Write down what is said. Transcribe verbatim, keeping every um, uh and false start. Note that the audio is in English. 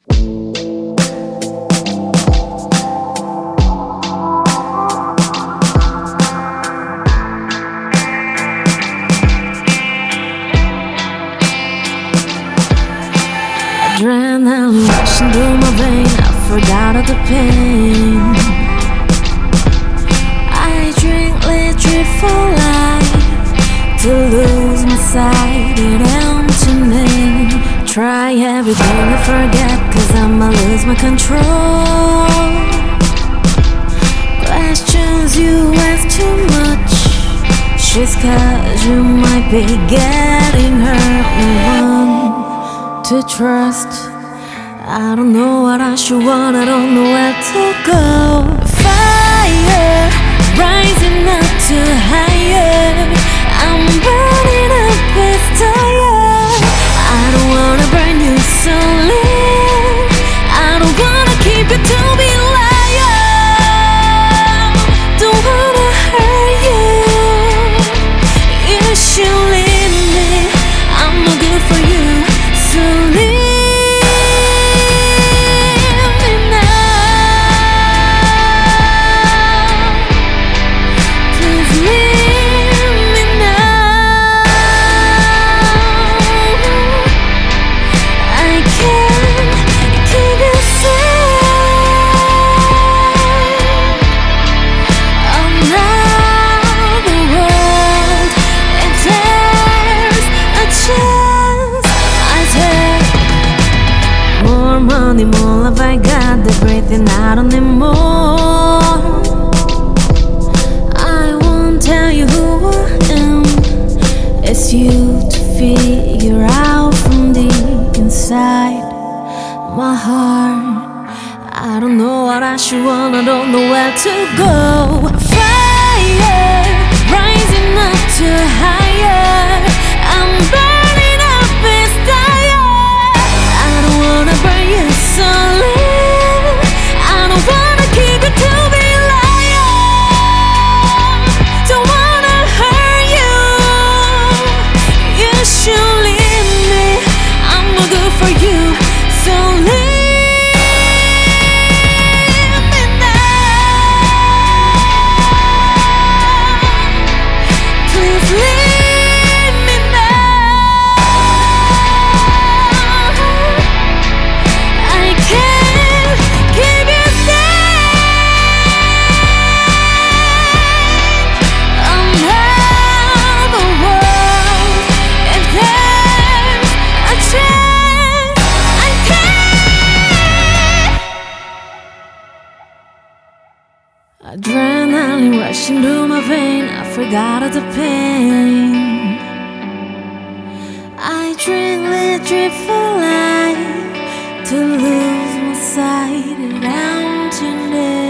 Adrenaline rushing through my vein, I forgot all the pain. I drink liquid for life to lose my sight in emptiness. Try everything to forget, cause I'ma lose my control. Questions you ask too much, just cause you might be getting hurt. One to trust, I don't know what I should want, I don't know where to go. Fire rising up to higher, I'm burning up with fire. I don't wanna burn you slowly, I don't wanna keep you to be liar. Don't wanna hurt you, you should leave me, I'm no good for you, so leave. Money, more love I got, the breathing I don't need more. I won't tell you who I am, it's you to figure out from deep inside my heart. I don't know what I should want, I don't know where to go. Fire rising up to higher, I'm burning up with fire. I don't wanna burn you slowly, I don't wanna keep you to be liar. Don't wanna hurt you, you should leave me, I'm no good for you, so leave. Adrenaline rushing through my vein, I forgot all the pain. I drink liquid for life to lose my sight and emptiness.